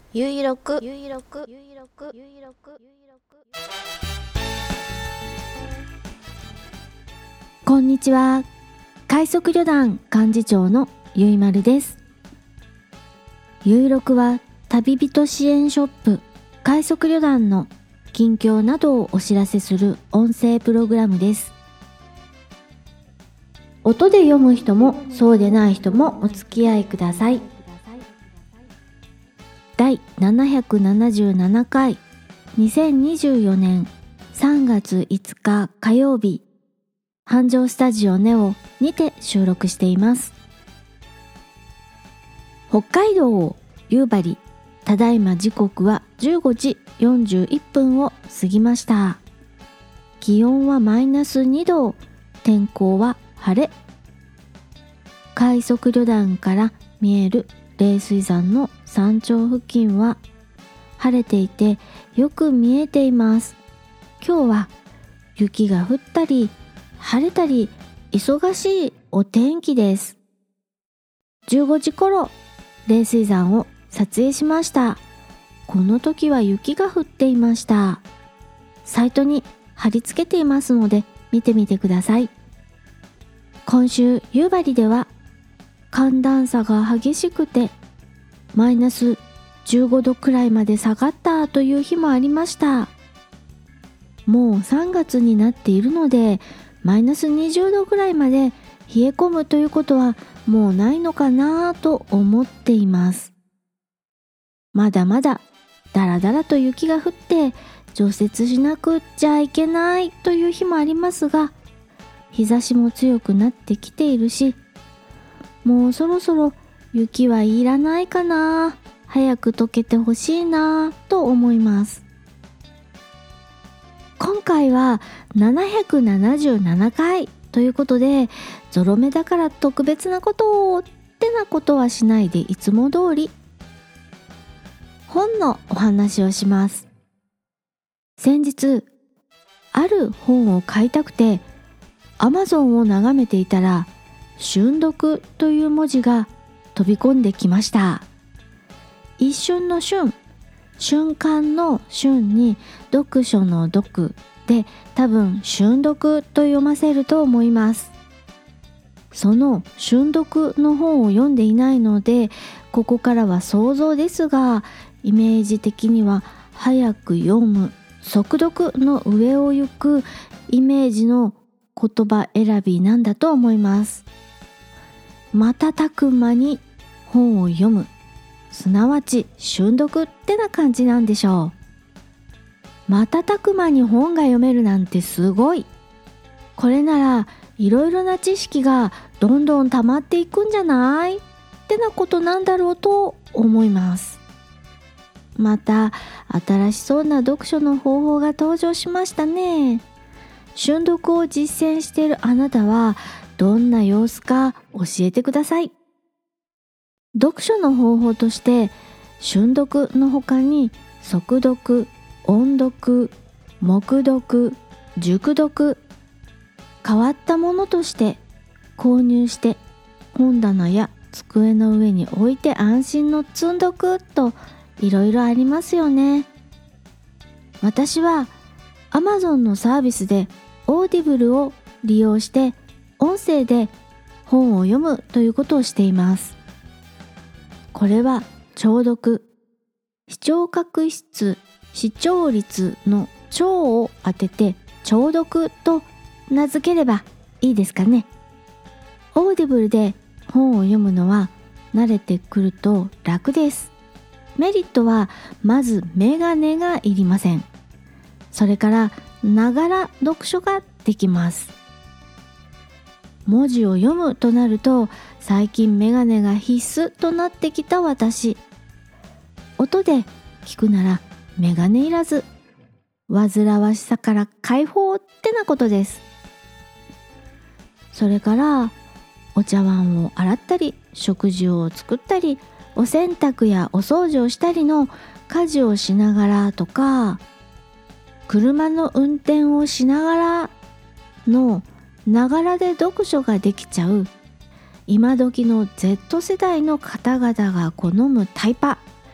ゆいろくこんにちは。快速旅団幹事長のゆいまるです。ゆいろくは旅人支援ショップ快速旅団の近況などをお知らせする音声プログラムです。音で読む人もそうでない人もお付き合いください。第777回2024年3月5日火曜日、繁盛スタジオネオにて収録しています。北海道夕張、ただいま時刻は15時41分を過ぎました。気温はマイナス2度、天候は晴れ。快速旅団から見える冷水山の山頂付近は晴れていてよく見えています。今日は雪が降ったり晴れたり忙しいお天気です。15時頃冷水山を撮影しました。この時は雪が降っていました。サイトに貼り付けていますので見てみてください。今週夕張では寒暖差が激しくてマイナス15度くらいまで下がったという日もありました。もう3月になっているのでマイナス20度くらいまで冷え込むということはもうないのかなと思っています。まだまだだらだらと雪が降って除雪しなくっちゃいけないという日もありますが、日差しも強くなってきているし、もうそろそろ雪はいらないかな、早く溶けてほしいなと思います。今回は777回ということで、ゾロ目だから特別なことをってなことはしないでいつも通り本のお話をします。先日ある本を買いたくて Amazon を眺めていたら、瞬読という文字が飛び込んできました。一瞬の瞬、瞬間の瞬に読書の読で、多分瞬読と読ませると思います。その瞬読の本を読んでいないので、ここからは想像ですが、イメージ的には早く読む、速読の上を行くイメージの言葉選びなんだと思います。瞬く間に本を読む、すなわち瞬読ってな感じなんでしょう。瞬く間に本が読めるなんてすごい。これならいろいろな知識がどんどん溜まっていくんじゃないってなことなんだろうと思います。また新しそうな読書の方法が登場しましたね。瞬読を実践しているあなたはどんな様子か教えてください。読書の方法として瞬読の他に速読、音読、黙読、熟読、変わったものとして購入して本棚や机の上に置いて安心の積読といろいろありますよね。私は Amazon のサービスでオーディブルを利用して音声で本を読むということをしています。これは聴読、視聴覚室、視聴率の聴を当てて聴読と名付ければいいですかね。オーディブルで本を読むのは慣れてくると楽です。メリットはまずメガネがいりません。それからながら読書ができます。文字を読むとなると最近メガネが必須となってきた私。音で聞くならメガネいらず、煩わしさから解放ってなことです。それからお茶碗を洗ったり、食事を作ったり、お洗濯やお掃除をしたりの家事をしながらとか、車の運転をしながらのながらで読書ができちゃう今時の Z 世代の方々が好むタイパ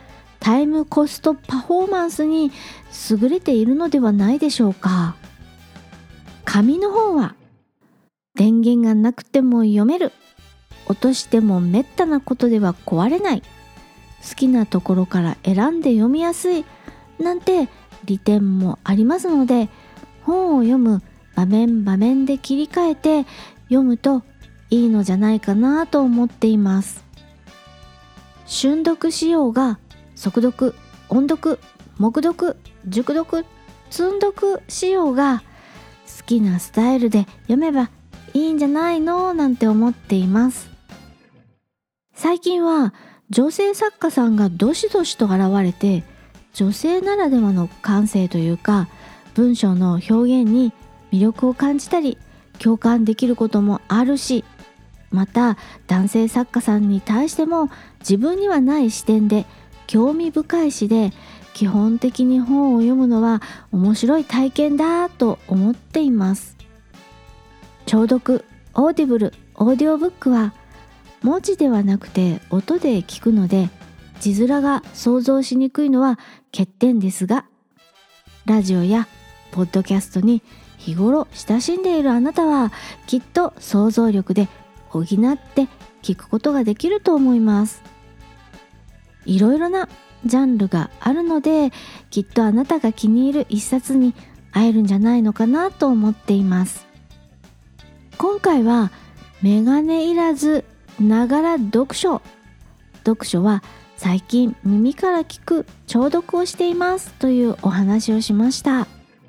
タイムコストパフォーマンスに優れているのではないでしょうか。紙の本は電源がなくても読める、落としてもめったなことでは壊れない、好きなところから選んで読みやすいなんて利点もありますので、本を読む場面場面で切り替えて読むといいのじゃないかなと思っています。瞬読しようが速読、音読、黙読、熟読、通読しようが好きなスタイルで読めばいいんじゃないのなんて思っています。最近は女性作家さんがどしどしと現れて、女性ならではの感性というか文章の表現に魅力を感じたり共感できることもあるし、また男性作家さんに対しても自分にはない視点で興味深いしで、基本的に本を読むのは面白い体験だと思っています。聴読、オーディブル、オーディオブックは文字ではなくて音で聞くので字面が想像しにくいのは欠点ですが、ラジオやポッドキャストに日頃親しんでいるあなたはきっと想像力で補って聞くことができると思います。いろいろなジャンルがあるので、きっとあなたが気に入る一冊に会えるんじゃないのかなと思っています。今回はメガネいらずながら読書は最近耳から聞く聴読をしていますというお話をしました。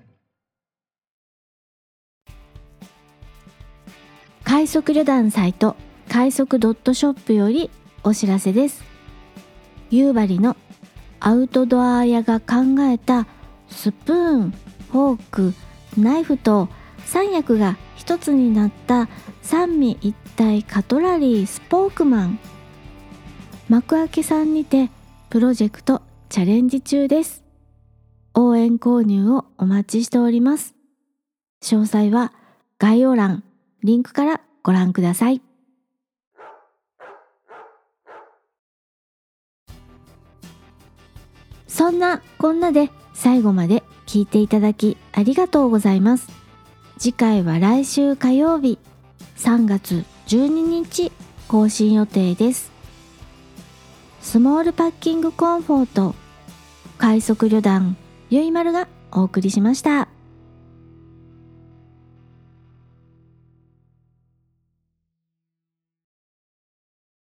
快速旅団サイト快速.shopよりお知らせです。夕張のアウトドア屋が考えたスプーン、フォーク、ナイフと三役が一つになった三位一体カトラリースポークマン、幕開けさんにてプロジェクトチャレンジ中です。応援購入をお待ちしております。詳細は概要欄リンクからご覧ください。そんなこんなで最後まで聞いていただきありがとうございます。次回は来週火曜日3月12日更新予定です。スモールパッキングコンフォート快速旅団ゆいまるがお送りしました。